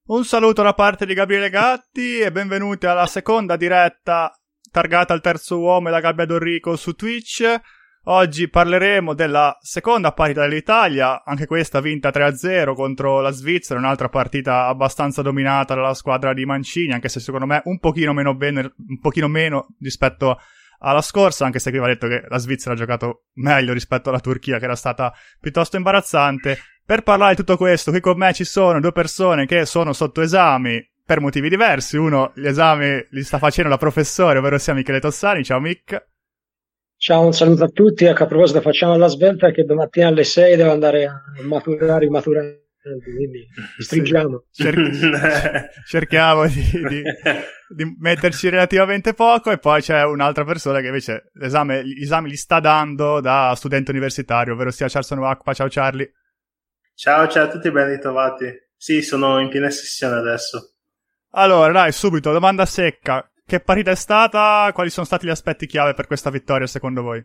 Un saluto da parte di Gabriele Gatti e benvenuti alla seconda diretta targata al terzo uomo e la gabbia d'Orrico su Twitch. Oggi parleremo della seconda partita dell'Italia, anche questa vinta 3-0 contro la Svizzera, un'altra partita abbastanza dominata dalla squadra di Mancini, anche se secondo me un pochino meno rispetto alla scorsa, anche se qui va detto che la Svizzera ha giocato meglio rispetto alla Turchia, che era stata piuttosto imbarazzante. Per parlare di tutto questo, qui con me ci sono due persone che sono sotto esami per motivi diversi. Uno, gli esami li sta facendo la professore, ovvero sia Michele Tossani. Ciao Mick. Ciao, un saluto a tutti. Ecco, a proposito, facciamo la svelta che domattina alle 6 devo andare a maturare i maturandi, quindi stringiamo. Cerchiamo di metterci relativamente poco, e poi c'è un'altra persona che invece gli esami li sta dando da studente universitario, ovvero sia Charles Nuakpa. Ciao Charlie. Ciao a tutti, ben ritrovati. Sì, sono in piena sessione adesso. Allora, dai, subito, domanda secca. Che partita è stata? Quali sono stati gli aspetti chiave per questa vittoria, secondo voi?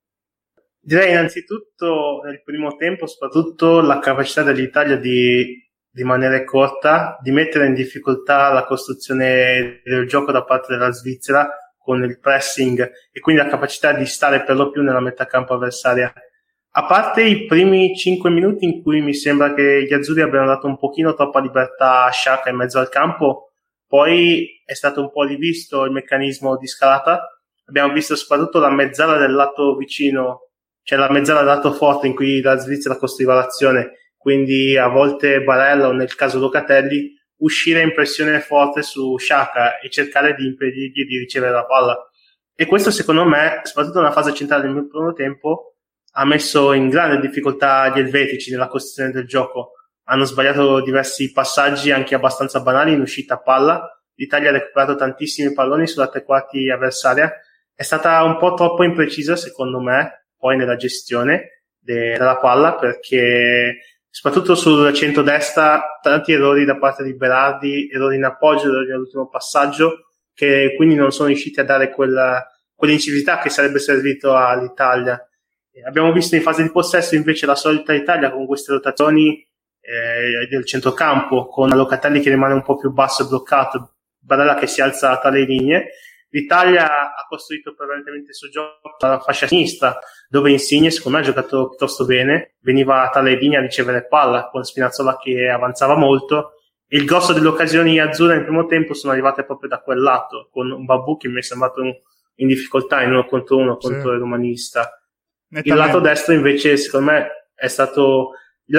Direi innanzitutto, nel primo tempo, soprattutto la capacità dell'Italia di rimanere corta, di mettere in difficoltà la costruzione del gioco da parte della Svizzera con il pressing e quindi la capacità di stare per lo più nella metà campo avversaria. A parte i primi 5 minuti in cui mi sembra che gli azzurri abbiano dato un pochino troppa libertà a Xhaka in mezzo al campo, poi è stato un po' rivisto il meccanismo di scalata. Abbiamo visto soprattutto la mezzala del lato vicino, cioè la mezzala del lato forte in cui la Svizzera costruiva l'azione, quindi a volte Barella o nel caso Locatelli uscire in pressione forte su Xhaka e cercare di impedirgli di ricevere la palla. E questo secondo me, soprattutto nella fase centrale del primo tempo, ha messo in grande difficoltà gli elvetici nella costruzione del gioco. Hanno sbagliato diversi passaggi anche abbastanza banali in uscita a palla. L'Italia ha recuperato tantissimi palloni sulla tre quarti avversaria. È stata un po' troppo imprecisa, secondo me, poi nella gestione della palla, perché soprattutto sul centro-destra tanti errori da parte di Berardi, errori in appoggio, errori nell'ultimo passaggio, che quindi non sono riusciti a dare quell'incisività che sarebbe servito all'Italia. Abbiamo visto in fase di possesso invece la solita Italia con queste rotazioni del centrocampo, con Locatelli che rimane un po' più basso e bloccato, Barella che si alza tra le linee. L'Italia ha costruito prevalentemente il suo gioco dalla fascia sinistra, dove Insigne secondo me ha giocato piuttosto bene, veniva tra le linee a ricevere palla con Spinazzola che avanzava molto, e il grosso delle occasioni azzurre nel primo tempo sono arrivate proprio da quel lato, con un Babù che mi è sembrato in difficoltà in 1 contro 1 contro il romanista. Il lato destro invece secondo me è stato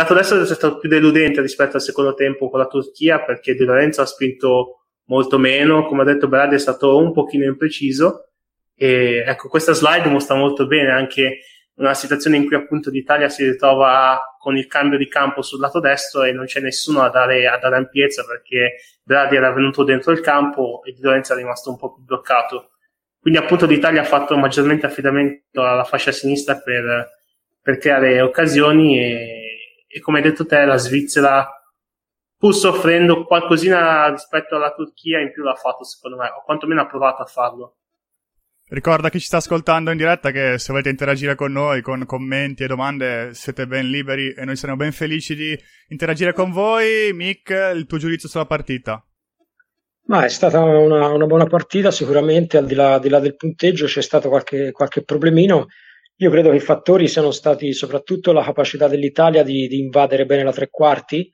più deludente rispetto al secondo tempo con la Turchia, perché Di Lorenzo ha spinto molto meno, come ha detto Berardi è stato un pochino impreciso, e ecco, questa slide mostra molto bene anche una situazione in cui appunto l'Italia si ritrova con il cambio di campo sul lato destro e non c'è nessuno a dare ampiezza, perché Berardi era venuto dentro il campo e Di Lorenzo è rimasto un po' più bloccato. Quindi appunto l'Italia ha fatto maggiormente affidamento alla fascia sinistra per creare occasioni, e come hai detto te, la Svizzera, pur soffrendo qualcosina rispetto alla Turchia, in più l'ha fatto secondo me, o quantomeno ha provato a farlo. Ricorda chi ci sta ascoltando in diretta che se volete interagire con noi con commenti e domande siete ben liberi e noi saremo ben felici di interagire con voi. Mick, il tuo giudizio sulla partita? Ma è stata una buona partita, sicuramente, al di là del punteggio c'è stato qualche problemino. Io credo che i fattori siano stati soprattutto la capacità dell'Italia di invadere bene la tre quarti,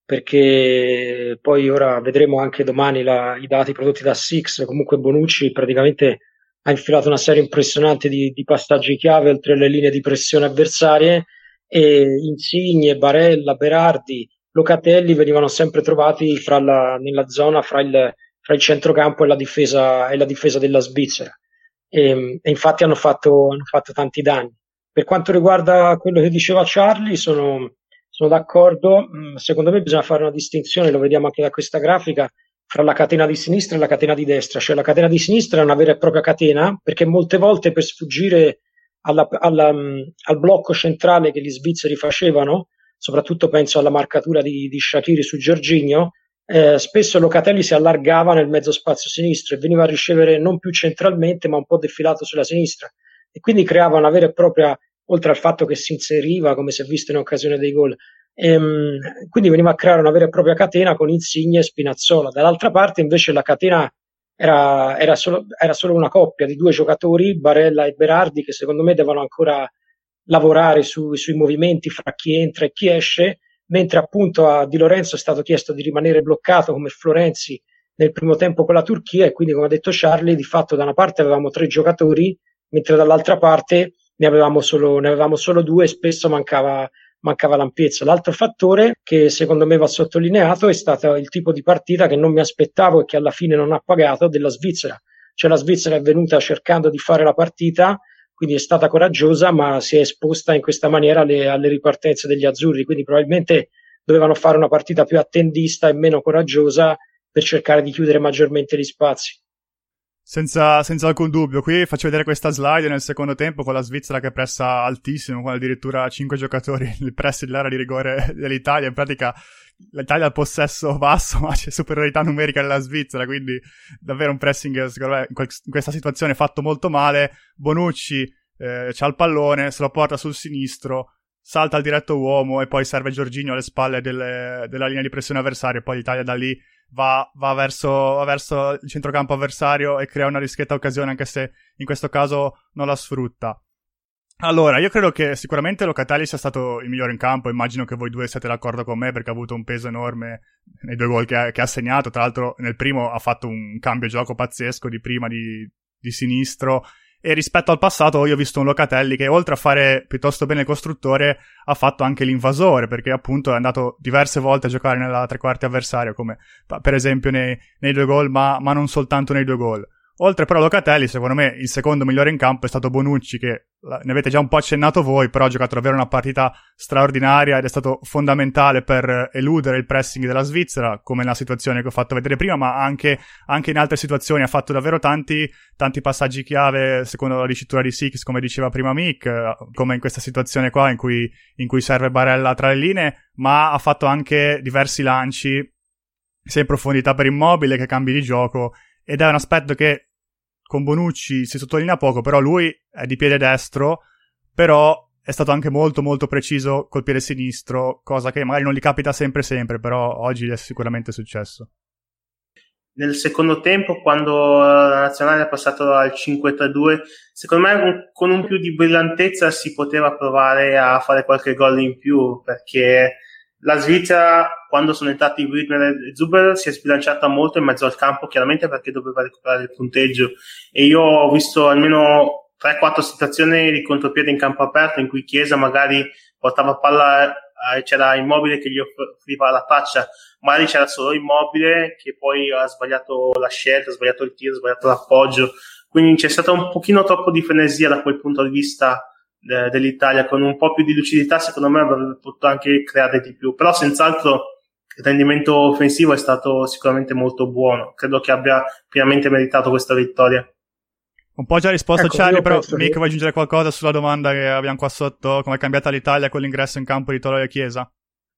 perché poi ora vedremo anche domani i dati prodotti da Six. Comunque Bonucci praticamente ha infilato una serie impressionante di passaggi chiave oltre le linee di pressione avversarie, e Insigne, Barella, Berardi, Locatelli venivano sempre trovati nella zona fra il centrocampo e la difesa della Svizzera, e infatti hanno fatto tanti danni. Per quanto riguarda quello che diceva Charlie, sono d'accordo. Secondo me bisogna fare una distinzione, lo vediamo anche da questa grafica, fra la catena di sinistra e la catena di destra. Cioè la catena di sinistra è una vera e propria catena, perché molte volte per sfuggire al blocco centrale che gli svizzeri facevano, soprattutto penso alla marcatura di Shaqiri su Jorginho, spesso Locatelli si allargava nel mezzo spazio sinistro e veniva a ricevere non più centralmente ma un po' defilato sulla sinistra, e quindi creava una vera e propria, oltre al fatto che si inseriva, come si è visto in occasione dei gol, Quindi veniva a creare una vera e propria catena con Insigne e Spinazzola. Dall'altra parte invece la catena era solo una coppia di due giocatori, Barella e Berardi, che secondo me devono ancora lavorare sui movimenti fra chi entra e chi esce, mentre appunto a Di Lorenzo è stato chiesto di rimanere bloccato come Florenzi nel primo tempo con la Turchia, e quindi, come ha detto Charlie, di fatto da una parte avevamo tre giocatori, mentre dall'altra parte ne avevamo solo due, e spesso mancava l'ampiezza. L'altro fattore che secondo me va sottolineato è stato il tipo di partita che non mi aspettavo e che alla fine non ha pagato, della Svizzera. Cioè la Svizzera è venuta cercando di fare la partita, quindi è stata coraggiosa, ma si è esposta in questa maniera alle ripartenze degli azzurri, quindi probabilmente dovevano fare una partita più attendista e meno coraggiosa per cercare di chiudere maggiormente gli spazi. Senza alcun dubbio, qui faccio vedere questa slide nel secondo tempo con la Svizzera che pressa altissimo, con addirittura 5 giocatori nel press dell'area di rigore dell'Italia. In pratica l'Italia ha il possesso basso, ma c'è superiorità numerica della Svizzera, quindi davvero un pressing, secondo me, in questa situazione fatto molto male. Bonucci c'ha il pallone, se lo porta sul sinistro, salta al diretto uomo e poi serve Jorginho alle spalle della linea di pressione avversaria, e poi l'Italia da lì va verso il centrocampo avversario e crea una discreta occasione, anche se in questo caso non la sfrutta. Allora, io credo che sicuramente Locatelli sia stato il migliore in campo. Immagino che voi due siete d'accordo con me, perché ha avuto un peso enorme nei due gol che ha segnato. Tra l'altro nel primo ha fatto un cambio gioco pazzesco di prima di sinistro, e rispetto al passato io ho visto un Locatelli che, oltre a fare piuttosto bene il costruttore, ha fatto anche l'invasore, perché appunto è andato diverse volte a giocare nella tre quarti avversaria, come per esempio nei due gol, ma non soltanto nei due gol. Oltre però a Locatelli, secondo me il secondo migliore in campo è stato Bonucci, che ne avete già un po' accennato voi, però ha giocato davvero una partita straordinaria ed è stato fondamentale per eludere il pressing della Svizzera, come nella situazione che ho fatto vedere prima, ma anche in altre situazioni. Ha fatto davvero tanti passaggi chiave, secondo la dicitura di Six, come diceva prima Mick, come in questa situazione qua in cui serve Barella tra le linee, ma ha fatto anche diversi lanci, sia in profondità per Immobile che cambi di gioco, ed è un aspetto che con Bonucci si sottolinea poco, però lui è di piede destro, però è stato anche molto molto preciso col piede sinistro, cosa che magari non gli capita sempre, però oggi è sicuramente successo. Nel secondo tempo, quando la nazionale è passata al 5-3-2, secondo me con un più di brillantezza si poteva provare a fare qualche gol in più, perché la Svizzera, quando sono entrati Widmer e Zuber, si è sbilanciata molto in mezzo al campo, chiaramente perché doveva recuperare il punteggio, e io ho visto almeno 3-4 situazioni di contropiede in campo aperto in cui Chiesa magari portava palla, c'era Immobile che gli offriva la faccia, magari c'era solo Immobile che poi ha sbagliato la scelta, ha sbagliato il tiro, ha sbagliato l'appoggio, quindi c'è stata un pochino troppo di frenesia da quel punto di vista dell'Italia. Con un po' più di lucidità secondo me avrebbe potuto anche creare di più, però senz'altro il rendimento offensivo è stato sicuramente molto buono, credo che abbia pienamente meritato questa vittoria. Un po' già risposto Charlie, però Mick, vuoi aggiungere qualcosa sulla domanda che abbiamo qua sotto, come è cambiata l'Italia con l'ingresso in campo di Tolo e Chiesa?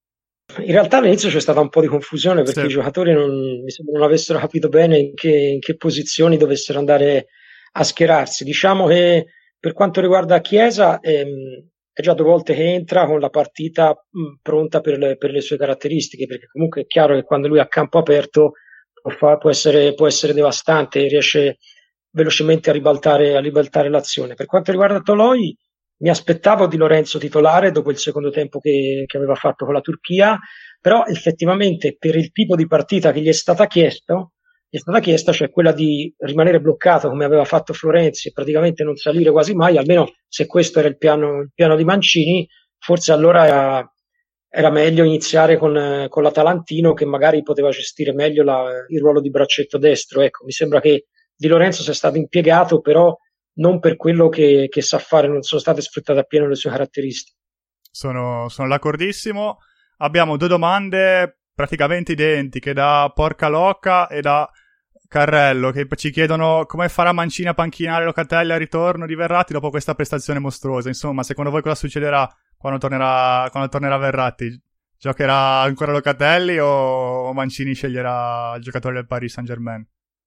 In realtà all'inizio c'è stata un po' di confusione, perché i giocatori mi sembra non avessero capito bene in che posizioni dovessero andare a schierarsi. Diciamo che per quanto riguarda Chiesa, è già 2 volte che entra con la partita pronta per le sue caratteristiche, perché comunque è chiaro che quando lui è a campo aperto può essere devastante, riesce velocemente a ribaltare l'azione. Per quanto riguarda Toloi, mi aspettavo Di Lorenzo titolare dopo il secondo tempo che aveva fatto con la Turchia, però effettivamente per il tipo di partita che gli è stata chiesta, cioè quella di rimanere bloccato come aveva fatto Florenzi e praticamente non salire quasi mai, almeno se questo era il piano di Mancini, forse allora era meglio iniziare con l'Atalantino, che magari poteva gestire meglio il ruolo di braccetto destro. Ecco, mi sembra che Di Lorenzo sia stato impiegato, però non per quello che sa fare, non sono state sfruttate appieno le sue caratteristiche. Sono d'accordissimo. Abbiamo 2 domande praticamente identiche da Porcaloca e da Carrello, che ci chiedono come farà Mancini a panchinare Locatelli al ritorno di Verratti dopo questa prestazione mostruosa. Insomma, secondo voi cosa succederà quando tornerà Verratti? Giocherà ancora Locatelli o Mancini sceglierà il giocatore del Paris Saint-Germain?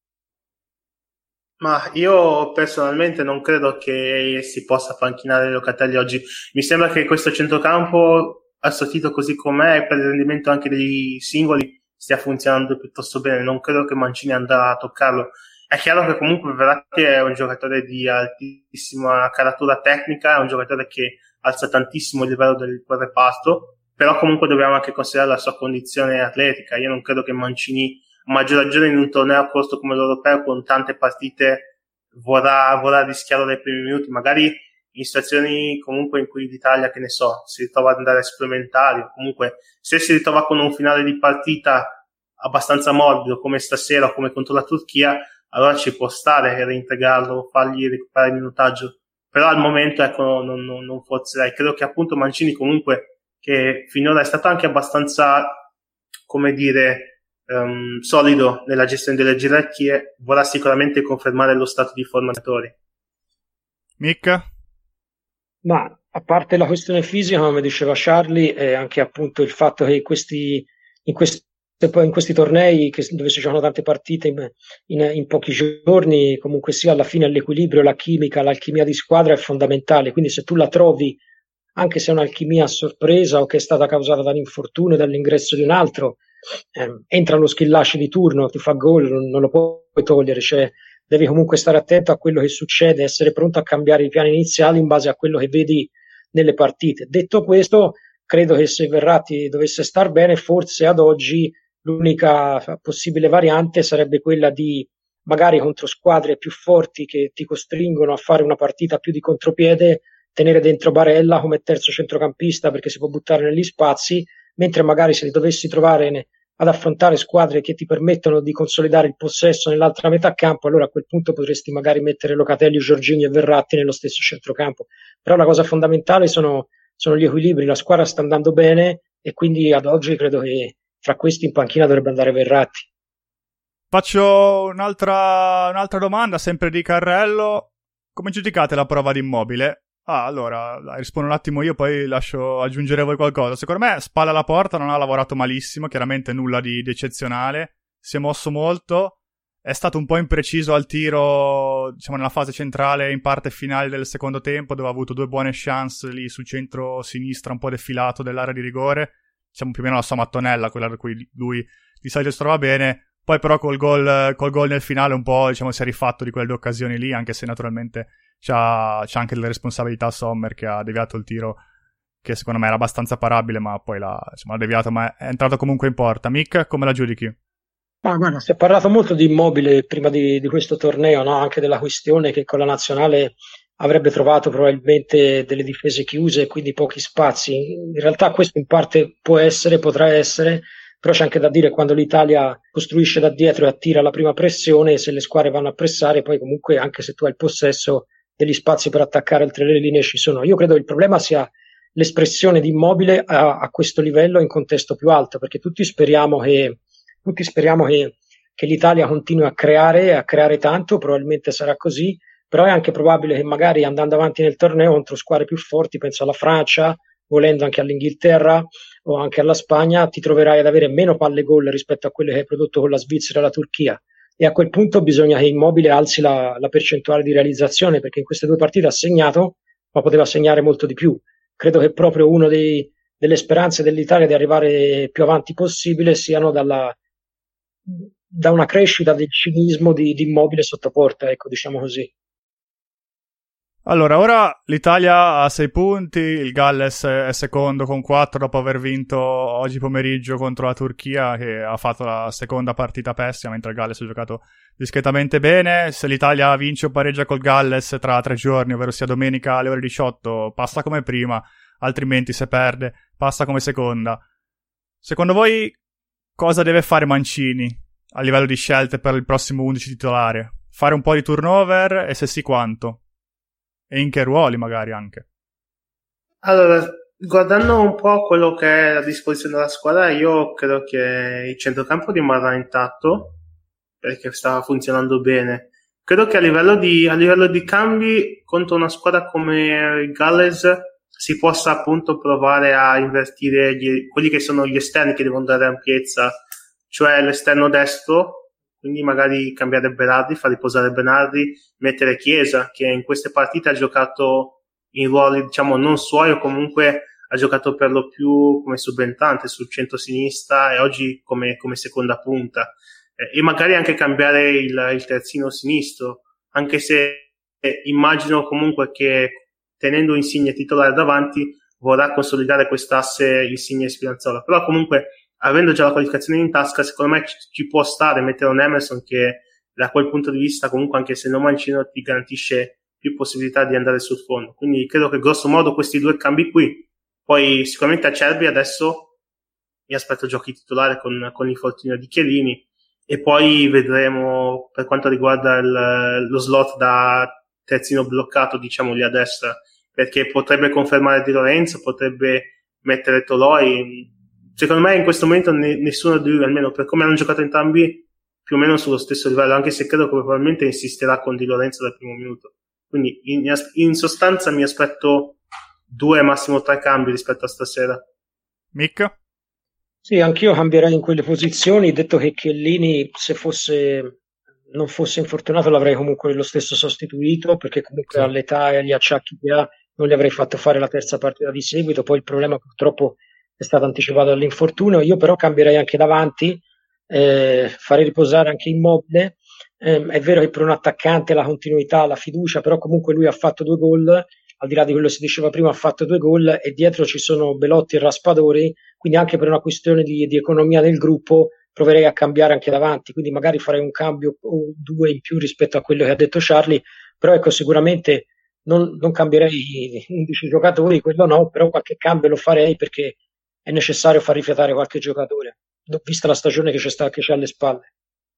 Ma io personalmente non credo che si possa panchinare Locatelli oggi. Mi sembra che questo centrocampo assortito così com'è e per il rendimento anche dei singoli stia funzionando piuttosto bene. Non credo che Mancini andrà a toccarlo. È chiaro che comunque Verratti è un giocatore di altissima caratura tecnica, è un giocatore che alza tantissimo il livello del reparto, però comunque dobbiamo anche considerare la sua condizione atletica. Io non credo che Mancini, a maggior ragione in un torneo corto come l'Europeo, con tante partite, vorrà rischiare dai primi minuti, magari in situazioni comunque in cui l'Italia, che ne so, si ritrova ad andare a supplementari, o comunque se si ritrova con un finale di partita abbastanza morbido come stasera o come contro la Turchia, allora ci può stare reintegrarlo, fargli recuperare il minutaggio, però al momento ecco non forzerei. Credo che appunto Mancini comunque, che finora è stato anche abbastanza, come dire, solido nella gestione delle gerarchie, vorrà sicuramente confermare lo stato di forma dei giocatori. Mick? Ma a parte la questione fisica, come diceva Charlie, è anche appunto il fatto che in questi tornei dove si giocano tante partite in pochi giorni, comunque sia alla fine l'equilibrio, la chimica, l'alchimia di squadra è fondamentale. Quindi se tu la trovi, anche se è un'alchimia a sorpresa o che è stata causata dall'infortunio, dall'ingresso di un altro, entra lo Schillaci di turno, ti fa gol, non lo puoi togliere, cioè devi comunque stare attento a quello che succede, essere pronto a cambiare i piani iniziali in base a quello che vedi nelle partite. Detto questo, credo che se Verratti dovesse star bene, forse ad oggi l'unica possibile variante sarebbe quella di, magari contro squadre più forti che ti costringono a fare una partita più di contropiede, tenere dentro Barella come terzo centrocampista perché si può buttare negli spazi, mentre magari se dovessi trovare ad affrontare squadre che ti permettono di consolidare il possesso nell'altra metà campo, allora a quel punto potresti magari mettere Locatelli, Jorginho e Verratti nello stesso centrocampo. Però la cosa fondamentale sono gli equilibri, la squadra sta andando bene e quindi ad oggi credo che fra questi in panchina dovrebbe andare Verratti. Faccio un'altra domanda, sempre di Carrello. Come giudicate la prova di Immobile? Allora, rispondo un attimo io, poi lascio aggiungere voi qualcosa. Secondo me, spalla alla porta, non ha lavorato malissimo, chiaramente nulla di eccezionale. Si è mosso molto, è stato un po' impreciso al tiro, diciamo nella fase centrale, in parte finale del secondo tempo, dove ha avuto 2 buone chance lì sul centro-sinistra, un po' defilato dell'area di rigore. Diciamo più o meno la sua mattonella, quella da cui lui di solito si trova bene. Poi però col gol nel finale un po', diciamo, si è rifatto di quelle 2 occasioni lì, anche se naturalmente c'ha anche delle responsabilità Sommer, che ha deviato il tiro che secondo me era abbastanza parabile, ma poi l'ha deviato, ma è entrato comunque in porta. Mick, come la giudichi? Ma guarda, si è parlato molto di Immobile prima di questo torneo, no? Anche della questione che con la nazionale avrebbe trovato probabilmente delle difese chiuse e quindi pochi spazi. In realtà questo in parte potrà essere, però c'è anche da dire, quando l'Italia costruisce da dietro e attira la prima pressione, se le squadre vanno a pressare, poi comunque anche se tu hai il possesso, degli spazi per attaccare oltre le linee ci sono. Io credo che il problema sia l'espressione di Immobile a questo livello in contesto più alto, perché tutti speriamo che l'Italia continui a creare tanto, probabilmente sarà così, però è anche probabile che magari andando avanti nel torneo contro squadre più forti, penso alla Francia, volendo anche all'Inghilterra o anche alla Spagna, ti troverai ad avere meno palle gol rispetto a quelle che hai prodotto con la Svizzera e la Turchia. E a quel punto bisogna che Immobile alzi la percentuale di realizzazione, perché in queste 2 partite ha segnato, ma poteva segnare molto di più. Credo che proprio una delle speranze dell'Italia di arrivare più avanti possibile siano da una crescita del cinismo di Immobile sotto porta, ecco, diciamo così. Allora, ora l'Italia ha 6 punti, il Galles è secondo con 4 dopo aver vinto oggi pomeriggio contro la Turchia, che ha fatto la seconda partita pessima, mentre il Galles ha giocato discretamente bene. Se l'Italia vince o pareggia col Galles tra 3 giorni, ovvero sia domenica alle ore 18, passa come prima, altrimenti se perde passa come seconda. Secondo voi cosa deve fare Mancini a livello di scelte per il prossimo 11 titolare? Fare un po' di turnover e se sì quanto? E in che ruoli magari anche? Allora, guardando un po' quello che è a disposizione della squadra, io credo che il centrocampo rimarrà intatto perché stava funzionando bene. Credo che a livello di cambi contro una squadra come il Galles si possa appunto provare a invertire quelli che sono gli esterni che devono dare ampiezza, cioè l'esterno destro, quindi magari cambiare Berardi, far riposare Berardi, mettere Chiesa, che in queste partite ha giocato in ruoli, diciamo, non suoi o comunque ha giocato per lo più come subentrante sul centro-sinistra e oggi come seconda punta, e magari anche cambiare il terzino sinistro, anche se immagino comunque che tenendo Insigne titolare davanti vorrà consolidare quest'asse Insigne-Spinazzola, però comunque avendo già la qualificazione in tasca, secondo me ci può stare mettere un Emerson che da quel punto di vista comunque, anche se non mancino, ti garantisce più possibilità di andare sul fondo. Quindi credo che grosso modo questi due cambi qui. Poi sicuramente Acerbi adesso mi aspetto giochi titolare con l'infortunio di Chiellini, e poi vedremo per quanto riguarda lo slot da terzino bloccato, diciamo lì a destra, perché potrebbe confermare Di Lorenzo, potrebbe mettere Toloi. Secondo me in questo momento nessuno di lui, almeno per come hanno giocato entrambi, più o meno sullo stesso livello, anche se credo che probabilmente insisterà con Di Lorenzo dal primo minuto. Quindi in sostanza mi aspetto 2, massimo 3 cambi rispetto a stasera. Mick? Sì, anch'io cambierei in quelle posizioni, detto che Chiellini, se non fosse infortunato, l'avrei comunque lo stesso sostituito, perché comunque Sì. all'età e agli acciacchi che ha non gli avrei fatto fare la terza partita di seguito. Poi il problema purtroppo è stato anticipato dall'infortunio. Io però cambierei anche davanti, farei riposare anche Immobile. È vero che per un attaccante la continuità, la fiducia, però comunque lui ha fatto 2 gol, al di là di quello che si diceva prima, ha fatto 2 gol e dietro ci sono Belotti e Raspadori, quindi anche per una questione di economia del gruppo proverei a cambiare anche davanti, quindi magari farei un cambio o 2 in più rispetto a quello che ha detto Charlie, però ecco, sicuramente non cambierei 11 giocatori, quello no, però qualche cambio lo farei perché è necessario far rifiatare qualche giocatore, vista la stagione che c'è alle spalle.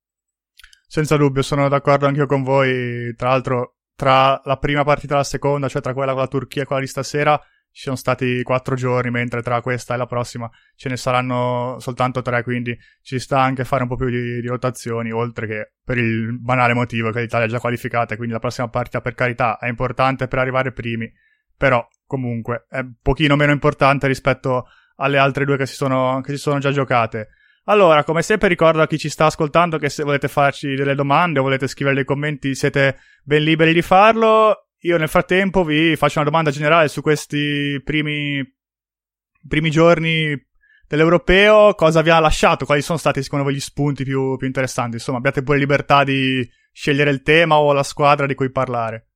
Senza dubbio, sono d'accordo anch'io con voi. Tra l'altro, tra la prima partita e la seconda, cioè tra quella con la Turchia e quella di stasera, ci sono stati 4 giorni, mentre tra questa e la prossima ce ne saranno soltanto 3, quindi ci sta anche a fare un po' più di rotazioni, oltre che per il banale motivo che l'Italia è già qualificata, e quindi la prossima partita, per carità, è importante per arrivare primi, però comunque è un pochino meno importante rispetto alle altre 2 che si sono già giocate. Allora, come sempre ricordo a chi ci sta ascoltando che se volete farci delle domande o volete scrivere dei commenti siete ben liberi di farlo. Io nel frattempo vi faccio una domanda generale su questi primi giorni dell'Europeo. Cosa vi ha lasciato? Quali sono stati secondo voi gli spunti più interessanti? Insomma, abbiate pure libertà di scegliere il tema o la squadra di cui parlare.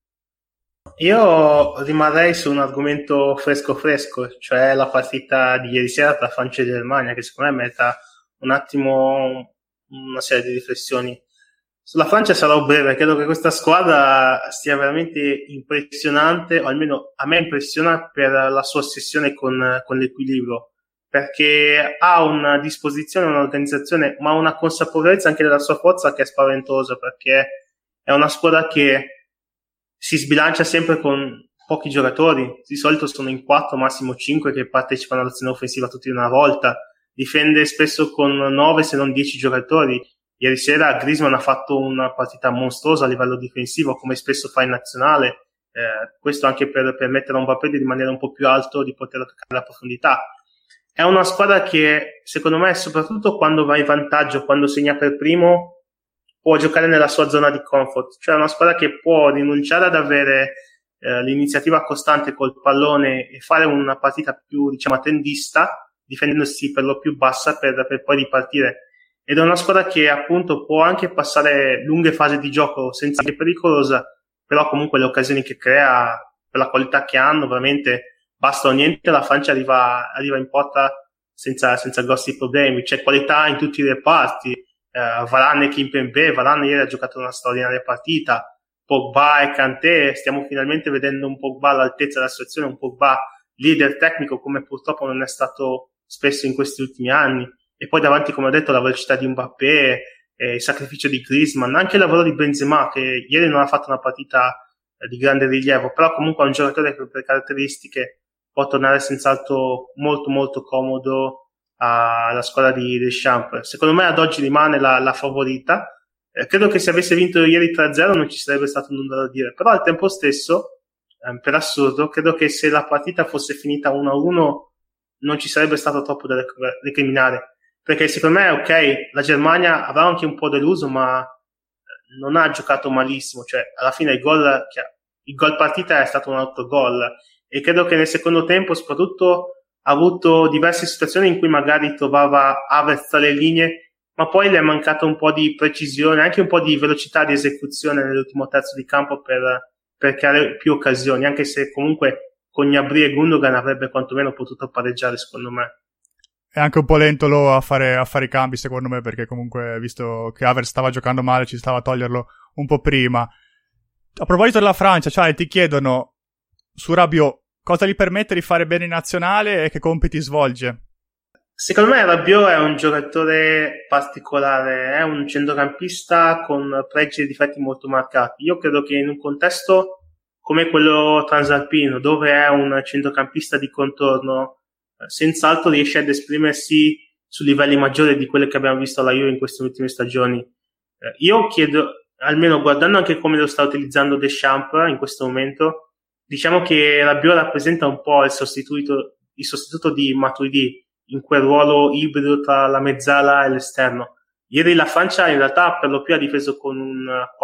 Io rimarrei su un argomento fresco, cioè la partita di ieri sera tra Francia e Germania, che secondo me merita un attimo una serie di riflessioni. Sulla Francia sarò breve, credo che questa squadra sia veramente impressionante, o almeno a me impressiona per la sua ossessione con l'equilibrio, perché ha una disposizione, un'organizzazione, ma una consapevolezza anche della sua forza che è spaventosa, perché è una squadra che si sbilancia sempre con pochi giocatori, di solito sono in 4, massimo 5 che partecipano all'azione offensiva tutti in una volta, difende spesso con 9 se non 10 giocatori. Ieri sera Griezmann ha fatto una partita mostruosa a livello difensivo, come spesso fa in nazionale, questo anche per permettere a Mbappé di rimanere un po' più alto, di poter attaccare la profondità. È una squadra che, secondo me, soprattutto quando va in vantaggio, quando segna per primo, può giocare nella sua zona di comfort, cioè è una squadra che può rinunciare ad avere l'iniziativa costante col pallone e fare una partita più, diciamo, attendista, difendendosi per lo più bassa per poi ripartire. Ed è una squadra che appunto può anche passare lunghe fasi di gioco senza che pericolosa, però comunque le occasioni che crea, per la qualità che hanno, veramente basta o niente, la Francia arriva in porta senza grossi problemi. C'è qualità in tutti i reparti, Varane e Kimpembe. Varane ieri ha giocato una straordinaria partita, Pogba e Kanté, stiamo finalmente vedendo un Pogba all'altezza della situazione, un Pogba leader tecnico come purtroppo non è stato spesso in questi ultimi anni. E poi davanti, come ho detto, la velocità di Mbappé, il sacrificio di Griezmann, anche il lavoro di Benzema, che ieri non ha fatto una partita di grande rilievo, però comunque è un giocatore che per caratteristiche può tornare senz'altro molto molto comodo alla squadra di Deschamps. Secondo me ad oggi rimane la favorita. Credo che se avesse vinto ieri 3-0 non ci sarebbe stato nulla da dire, però al tempo stesso, per assurdo, credo che se la partita fosse finita 1-1 non ci sarebbe stato troppo da recriminare. Perché secondo me, ok, la Germania avrà anche un po' deluso, ma non ha giocato malissimo. Cioè, alla fine il gol partita è stato un autogol. E credo che nel secondo tempo, soprattutto ha avuto diverse situazioni in cui magari trovava Havertz alle linee, ma poi le è mancato un po' di precisione, anche un po' di velocità di esecuzione nell'ultimo terzo di campo per creare più occasioni, anche se comunque con Gnabry e Gundogan avrebbe quantomeno potuto pareggiare, secondo me. È anche un po' lento lo a fare i cambi, secondo me, perché comunque, visto che Havertz stava giocando male, ci stava a toglierlo un po' prima. A proposito della Francia, cioè, ti chiedono su Rabiot cosa gli permette di fare bene in nazionale e che compiti svolge. Secondo me Rabiot è un giocatore particolare, è un centrocampista con pregi e difetti molto marcati. Io credo che in un contesto come quello transalpino, dove è un centrocampista di contorno, senz'altro riesce ad esprimersi su livelli maggiori di quelli che abbiamo visto alla Juve in queste ultime stagioni. Io chiedo, almeno guardando anche come lo sta utilizzando Deschamps in questo momento, diciamo che Rabiot rappresenta un po' il sostituto di Matuidi in quel ruolo ibrido tra la mezzala e l'esterno. Ieri la Francia in realtà per lo più ha difeso con un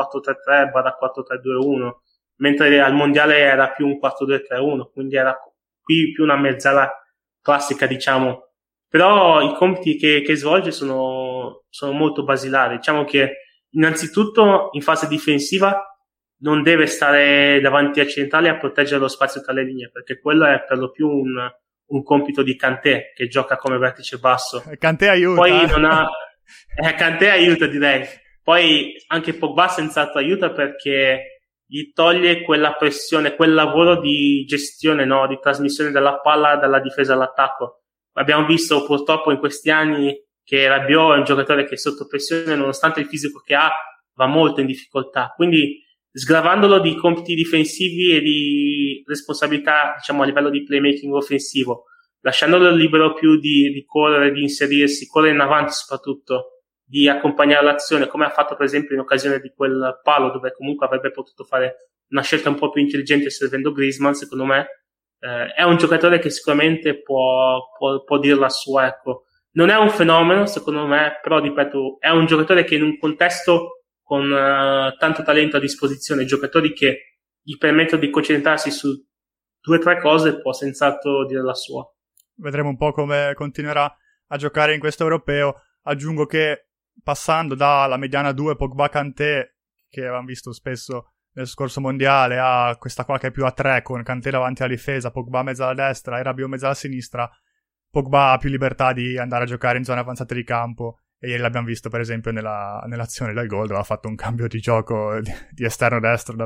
4-3-3/4-3-2-1, mentre al mondiale era più un 4-2-3-1, quindi era qui più una mezzala classica, diciamo. Però i compiti che svolge sono molto basilari. Diciamo che innanzitutto in fase difensiva non deve stare davanti ai centrali a proteggere lo spazio tra le linee, perché quello è per lo più un compito di Kanté, che gioca come vertice basso. Kanté aiuta. Poi non ha... Kanté aiuta, direi. Poi anche Pogba senz'altro aiuta, perché gli toglie quella pressione, quel lavoro di gestione, no? Di trasmissione della palla dalla difesa all'attacco. Abbiamo visto purtroppo in questi anni che Rabiot è un giocatore che sotto pressione, nonostante il fisico che ha, va molto in difficoltà. Quindi sgravandolo di compiti difensivi e di responsabilità, diciamo, a livello di playmaking offensivo, lasciandolo libero più di correre, di inserirsi, correre in avanti soprattutto, di accompagnare l'azione, come ha fatto per esempio in occasione di quel palo, dove comunque avrebbe potuto fare una scelta un po' più intelligente servendo Griezmann, secondo me. È un giocatore che sicuramente può dire la sua, ecco. Non è un fenomeno, secondo me, però, ripeto, è un giocatore che in un contesto con tanto talento a disposizione, giocatori che gli permettono di concentrarsi su 2 o 3 cose, può senz'altro dire la sua. Vedremo un po' come continuerà a giocare in questo europeo. Aggiungo che passando dalla mediana 2 Pogba-Kanté, che avevamo visto spesso nel scorso mondiale, a questa qua che è più a 3 con Kanté davanti alla difesa, Pogba mezza alla destra e Rabiot mezza alla sinistra, Pogba ha più libertà di andare a giocare in zone avanzate di campo. E ieri l'abbiamo visto per esempio nell'azione del gol, dove ha fatto un cambio di gioco di esterno destro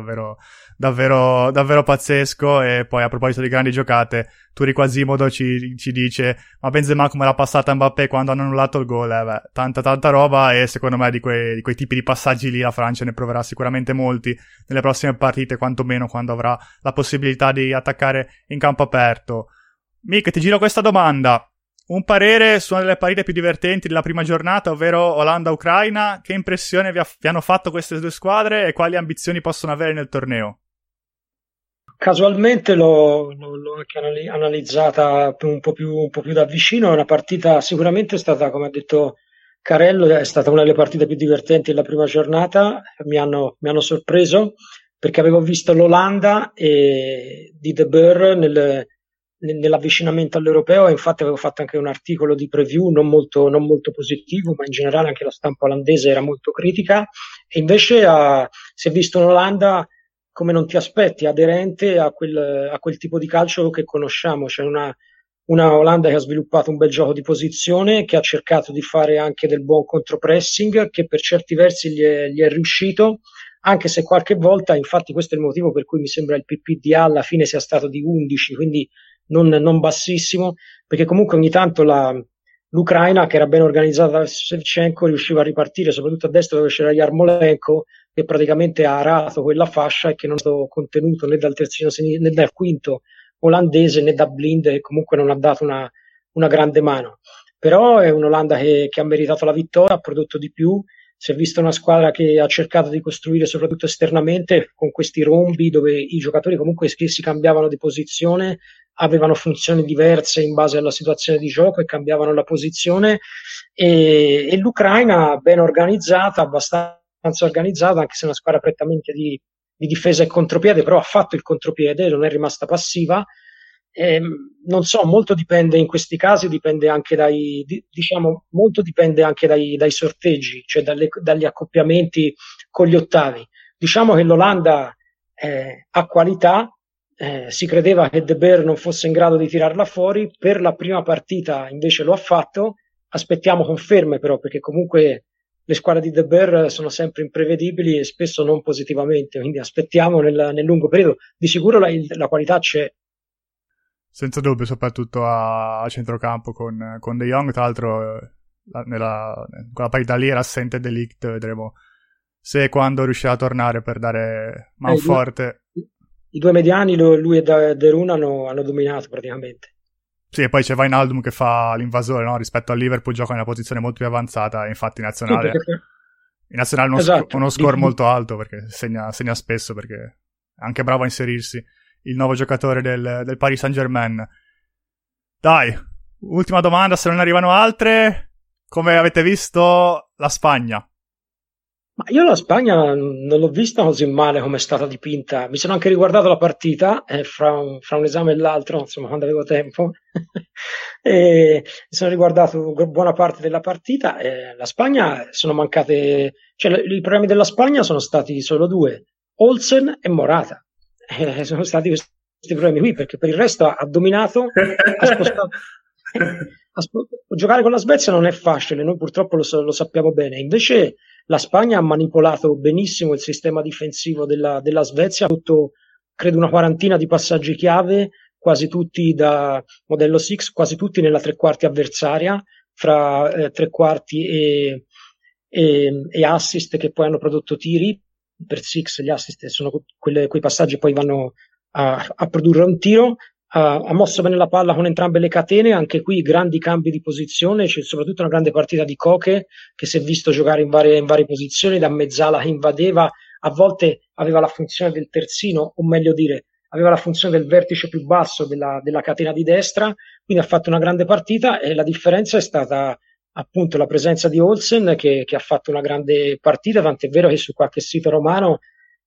davvero pazzesco. E poi a proposito di grandi giocate, Turi Quasimodo ci dice: ma Benzema come l'ha passata Mbappé quando hanno annullato il gol? Tanta roba, e secondo me di quei tipi di passaggi lì la Francia ne proverà sicuramente molti nelle prossime partite, quantomeno quando avrà la possibilità di attaccare in campo aperto. Mick, ti giro questa domanda. Un parere su una delle partite più divertenti della prima giornata, ovvero Olanda-Ucraina. Che impressione vi hanno fatto queste 2 squadre e quali ambizioni possono avere nel torneo? Casualmente l'ho anche analizzata un po' più da vicino. È una partita sicuramente stata, come ha detto Carello, è stata una delle partite più divertenti della prima giornata. Mi hanno sorpreso, perché avevo visto l'Olanda e di De Boer nell'avvicinamento all'europeo, e infatti avevo fatto anche un articolo di preview non molto positivo, ma in generale anche la stampa olandese era molto critica, e invece si è visto un'Olanda come non ti aspetti, aderente a quel tipo di calcio che conosciamo, cioè una Olanda che ha sviluppato un bel gioco di posizione, che ha cercato di fare anche del buon contropressing, che per certi versi gli è riuscito, anche se qualche volta, infatti questo è il motivo per cui mi sembra il PPDA alla fine sia stato di 11, quindi non bassissimo, perché comunque ogni tanto l'Ucraina, che era ben organizzata da Shevchenko, riusciva a ripartire soprattutto a destra, dove c'era Yarmolenko, che praticamente ha arato quella fascia e che non è stato contenuto né dal terzino né dal quinto olandese né da Blind, che comunque non ha dato una grande mano. Però è un'Olanda che ha meritato la vittoria, ha prodotto di più. Si è vista una squadra che ha cercato di costruire soprattutto esternamente, con questi rombi dove i giocatori comunque si cambiavano di posizione, avevano funzioni diverse in base alla situazione di gioco e cambiavano la posizione, e l'Ucraina ben organizzata, abbastanza organizzata, anche se è una squadra prettamente di difesa e contropiede, però ha fatto il contropiede, non è rimasta passiva, Non so, molto dipende in questi casi, dipende anche molto dipende anche dai sorteggi, cioè dagli accoppiamenti con gli ottavi. Diciamo che l'Olanda ha qualità, si credeva che De Boer non fosse in grado di tirarla fuori, per la prima partita invece lo ha fatto, aspettiamo conferme però, perché comunque le squadre di De Boer sono sempre imprevedibili e spesso non positivamente, quindi aspettiamo nel lungo periodo. Di sicuro la qualità c'è. Senza dubbio, soprattutto a centrocampo con De Jong. Tra l'altro, quella partita lì era assente De Ligt. Vedremo se e quando riuscirà a tornare per dare manforte. I due mediani, lui e De Roon, hanno dominato praticamente. Sì, e poi c'è Wijnaldum che fa l'invasore, no? Rispetto al Liverpool gioca in una posizione molto più avanzata, e infatti in nazionale uno score molto alto, perché segna spesso, perché è anche bravo a inserirsi. Il nuovo giocatore del Paris Saint-Germain. Dai, ultima domanda, se non arrivano altre. Come avete visto la Spagna? Ma io la Spagna non l'ho vista così male come è stata dipinta. Mi sono anche riguardato la partita fra un esame e l'altro, insomma, quando avevo tempo. E mi sono riguardato buona parte della partita. La Spagna sono mancate, cioè i problemi della Spagna sono stati solo due: Olsen e Morata. Sono stati questi problemi qui, perché per il resto ha dominato, ha spostato. Giocare con la Svezia non è facile, noi purtroppo lo sappiamo bene. Invece la Spagna ha manipolato benissimo il sistema difensivo della Svezia, ha avuto credo una quarantina di passaggi chiave, quasi tutti da modello Six, quasi tutti nella tre quarti avversaria, fra tre quarti e assist, che poi hanno prodotto tiri. Per Six gli assist sono quei passaggi poi vanno a produrre un tiro. Ha mosso bene la palla con entrambe le catene, anche qui grandi cambi di posizione, c'è soprattutto una grande partita di Koke, che si è visto giocare in varie posizioni, da mezzala che invadeva, a volte aveva la funzione del terzino, o meglio dire aveva la funzione del vertice più basso della catena di destra, quindi ha fatto una grande partita, e la differenza è stata appunto la presenza di Olsen, che ha fatto una grande partita, tant'è vero che su qualche sito romano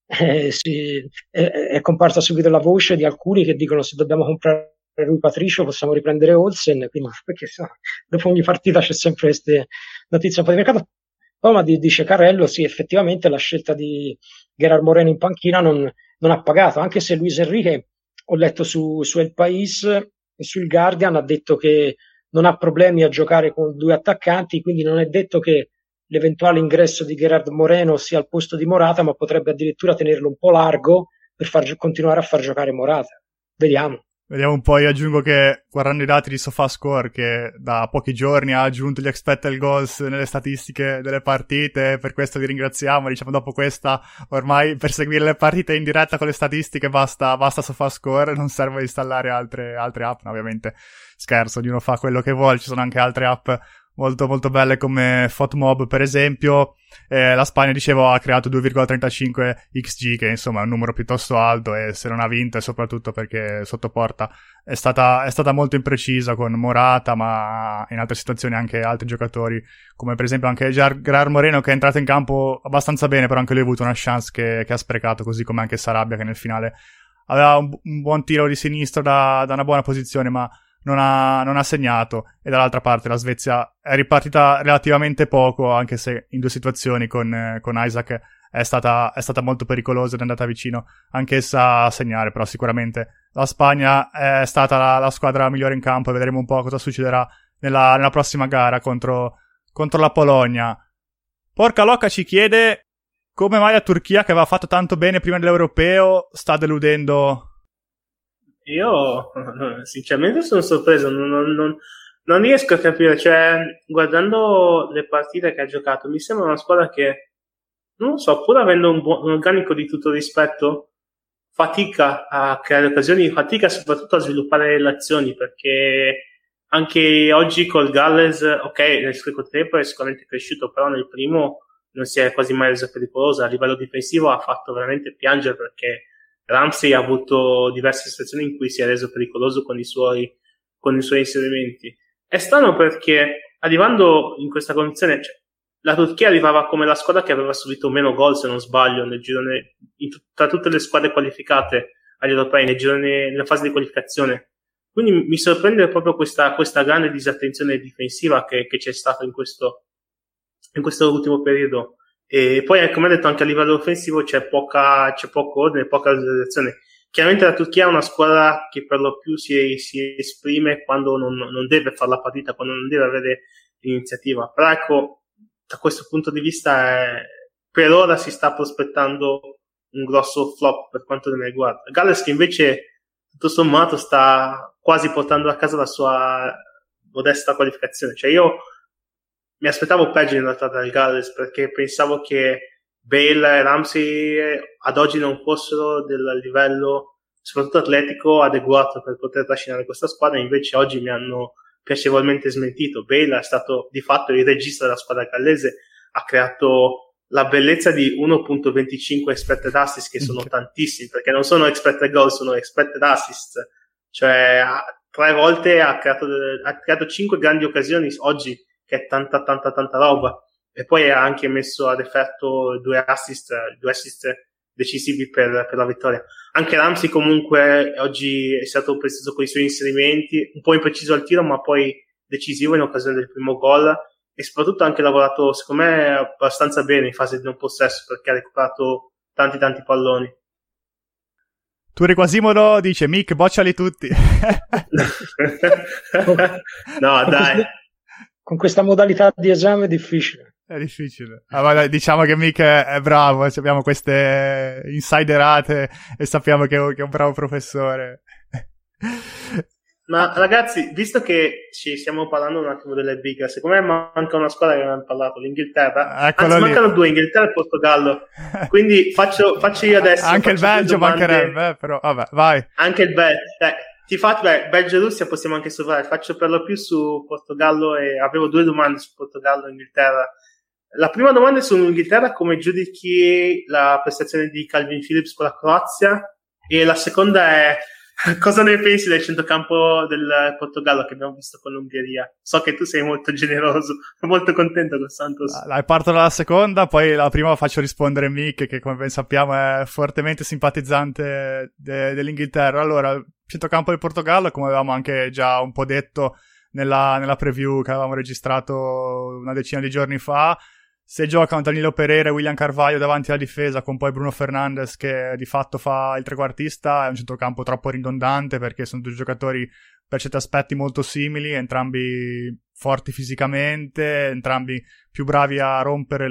è comparsa subito la voce di alcuni che dicono: se dobbiamo comprare Rui Patricio possiamo riprendere Olsen, quindi, perché dopo ogni partita c'è sempre queste notizie un po' di mercato. Poi ma dice Carrello, sì, effettivamente la scelta di Gerard Moreno in panchina non ha pagato, anche se Luis Enrique, ho letto su El País e sul Guardian, ha detto che non ha problemi a giocare con due attaccanti, quindi non è detto che l'eventuale ingresso di Gerard Moreno sia al posto di Morata, ma potrebbe addirittura tenerlo un po' largo per continuare a far giocare Morata. Vediamo un po'. Io aggiungo che, guardando i dati di SofaScore, che da pochi giorni ha aggiunto gli expected goals nelle statistiche delle partite, per questo vi ringraziamo. Diciamo, dopo questa, ormai per seguire le partite in diretta con le statistiche basta SofaScore, non serve installare altre app. No, ovviamente scherzo, ognuno fa quello che vuole, ci sono anche altre app molto molto belle come FotMob, per esempio. La Spagna, dicevo, ha creato 2,35 XG, che insomma è un numero piuttosto alto, e se non ha vinto è soprattutto perché sotto porta è stata molto imprecisa con Morata, ma in altre situazioni anche altri giocatori, come per esempio anche Gerard Moreno, che è entrato in campo abbastanza bene, però anche lui ha avuto una chance che ha sprecato, così come anche Sarabia, che nel finale aveva un buon tiro di sinistro da una buona posizione, ma non ha segnato. E dall'altra parte la Svezia è ripartita relativamente poco, anche se in due situazioni con Isaac è stata molto pericolosa ed è andata vicino anch'essa a segnare. Però sicuramente la Spagna è stata la squadra migliore in campo, e vedremo un po' cosa succederà nella prossima gara contro la Polonia. Porca Locca ci chiede come mai la Turchia, che aveva fatto tanto bene prima dell'Europeo, sta deludendo. Io sinceramente sono sorpreso, non riesco a capire, cioè, guardando le partite che ha giocato, mi sembra una squadra che, non lo so, pur avendo un organico di tutto rispetto, fatica a creare occasioni, fatica soprattutto a sviluppare relazioni, perché anche oggi col Galles, ok, nel secondo tempo è sicuramente cresciuto, però nel primo non si è quasi mai reso pericolosa. A livello difensivo ha fatto veramente piangere, perché Ramsey ha avuto diverse situazioni in cui si è reso pericoloso con i suoi inserimenti. È strano perché, arrivando in questa condizione, cioè, la Turchia arrivava come la squadra che aveva subito meno gol, se non sbaglio, nel girone, tra tutte le squadre qualificate agli europei, nella fase di qualificazione. Quindi mi sorprende proprio questa grande disattenzione difensiva che c'è stata in questo ultimo periodo. E poi, come ha detto, anche a livello offensivo c'è poco ordine, poca organizzazione. Chiaramente la Turchia è una squadra che per lo più si esprime quando non deve fare la partita, quando non deve avere l'iniziativa. Però ecco, da questo punto di vista per ora si sta prospettando un grosso flop per quanto ne riguarda. Galles, che invece tutto sommato sta quasi portando a casa la sua modesta qualificazione. Cioè io mi aspettavo peggio in realtà dal Galles, perché pensavo che Bale e Ramsey ad oggi non fossero del livello, soprattutto atletico, adeguato per poter trascinare questa squadra. Invece oggi mi hanno piacevolmente smentito. Bale è stato di fatto il regista della squadra gallese, ha creato la bellezza di 1.25 expected assist, che sono tantissimi, perché non sono expected goal, sono expected assist. Cioè 3 volte ha creato 5 grandi occasioni oggi, che è tanta roba. E poi ha anche messo ad effetto 2 assist decisivi per la vittoria. Anche Ramsey comunque oggi è stato preciso con i suoi inserimenti, un po' impreciso al tiro, ma poi decisivo in occasione del primo gol, e soprattutto ha anche lavorato, secondo me, abbastanza bene in fase di non possesso, perché ha recuperato tanti palloni. Turi Quasimodo dice: Mick, bocciali tutti. No, dai. Con questa modalità di esame è difficile. È difficile. Ma diciamo che Mick è bravo, abbiamo queste insiderate e sappiamo che è un bravo professore. Ma ragazzi, visto che ci stiamo parlando un attimo delle big, secondo me manca una squadra che abbiamo parlato, l'Inghilterra. Anzi, mancano 2, Inghilterra e Portogallo. Quindi faccio io adesso. Anche il Belgio mancherebbe, però vabbè, vai. Anche il Belgio. Belgio e Russia possiamo anche sovrai. Faccio per lo più su Portogallo, e avevo 2 domande su Portogallo e Inghilterra. La prima domanda è sull'Inghilterra: come giudichi la prestazione di Calvin Phillips con la Croazia? E la seconda è: cosa ne pensi del centrocampo del Portogallo che abbiamo visto con l'Ungheria? So che tu sei molto generoso, molto contento con Santos. Dai, parto dalla seconda, poi la prima faccio rispondere Mick, che come ben sappiamo è fortemente simpatizzante dell'Inghilterra. Allora, il centrocampo del Portogallo, come avevamo anche già un po' detto nella preview che avevamo registrato una decina di giorni fa, se giocano Danilo Pereira e William Carvalho davanti alla difesa, con poi Bruno Fernandes che di fatto fa il trequartista, è un centrocampo troppo ridondante, perché sono 2 giocatori per certi aspetti molto simili, entrambi forti fisicamente, entrambi più bravi a rompere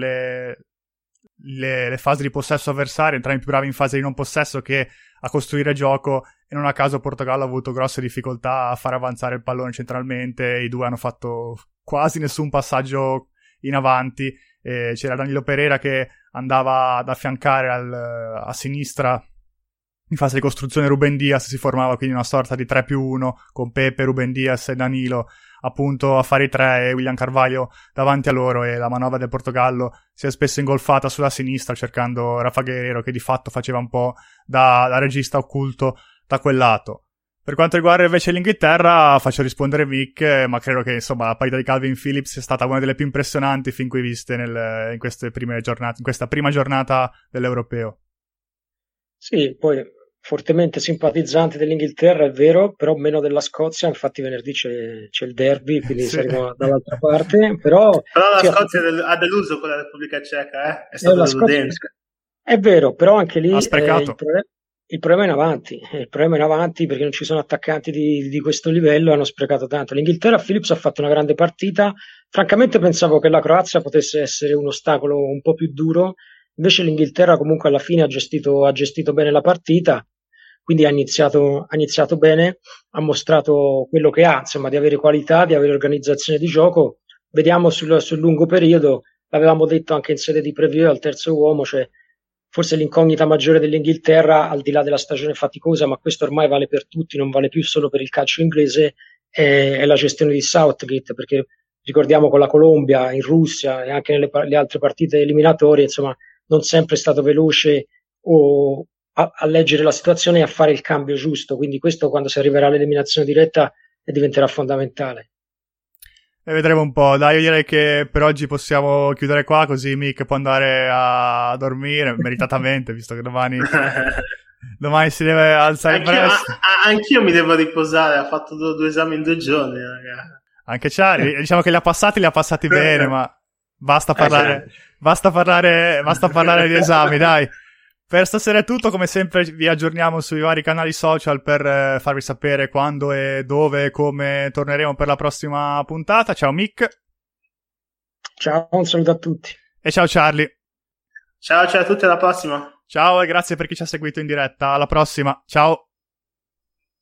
le fasi di possesso avversarie, entrambi più bravi in fase di non possesso che a costruire gioco, e non a caso Portogallo ha avuto grosse difficoltà a far avanzare il pallone centralmente. I 2 hanno fatto quasi nessun passaggio in avanti. C'era Danilo Pereira che andava ad affiancare a sinistra in fase di costruzione Ruben Dias, si formava quindi una sorta di 3+1 con Pepe, Ruben Dias e Danilo appunto a fare i 3 e William Carvalho davanti a loro, e la manovra del Portogallo si è spesso ingolfata sulla sinistra cercando Rafa Guerreiro, che di fatto faceva un po' da regista occulto da quel lato. Per quanto riguarda invece l'Inghilterra, faccio rispondere Mick, ma credo che insomma la partita di Calvin Phillips sia stata una delle più impressionanti fin qui viste in queste prime giornate, in questa prima giornata dell'Europeo. Sì, poi fortemente simpatizzante dell'Inghilterra, è vero, però meno della Scozia. Infatti venerdì c'è il derby, quindi sì, saremo dall'altra parte. Però la sì, Scozia ha deluso con la Repubblica Ceca, è stato deludente. È vero, però anche lì ha sprecato. Il problema è in avanti, perché non ci sono attaccanti di questo livello, hanno sprecato tanto. L'Inghilterra, Phillips ha fatto una grande partita. Francamente pensavo che la Croazia potesse essere un ostacolo un po' più duro, invece l'Inghilterra comunque alla fine ha gestito bene la partita, quindi ha iniziato bene, ha mostrato quello che ha, insomma, di avere qualità, di avere organizzazione di gioco. Vediamo sul lungo periodo, l'avevamo detto anche in sede di preview al terzo uomo, cioè forse l'incognita maggiore dell'Inghilterra, al di là della stagione faticosa, ma questo ormai vale per tutti, non vale più solo per il calcio inglese, è la gestione di Southgate, perché ricordiamo con la Colombia, in Russia e anche nelle altre partite eliminatorie, insomma, non sempre è stato veloce a leggere la situazione e a fare il cambio giusto, quindi questo, quando si arriverà all'eliminazione diretta, diventerà fondamentale. E vedremo un po'. Dai, io direi che per oggi possiamo chiudere qua, così Mick può andare a dormire meritatamente, visto che domani Domani si deve alzare presto. Anch'io mi devo riposare, ho fatto due esami in 2 giorni, ragazzi. Anche Charlie, diciamo che li ha passati bene, ma basta parlare di esami, dai. Per stasera è tutto, come sempre vi aggiorniamo sui vari canali social per farvi sapere quando e dove e come torneremo per la prossima puntata. Ciao Mick. Ciao, un saluto a tutti. E ciao Charlie. Ciao a tutti, alla prossima. Ciao e grazie per chi ci ha seguito in diretta, alla prossima, ciao.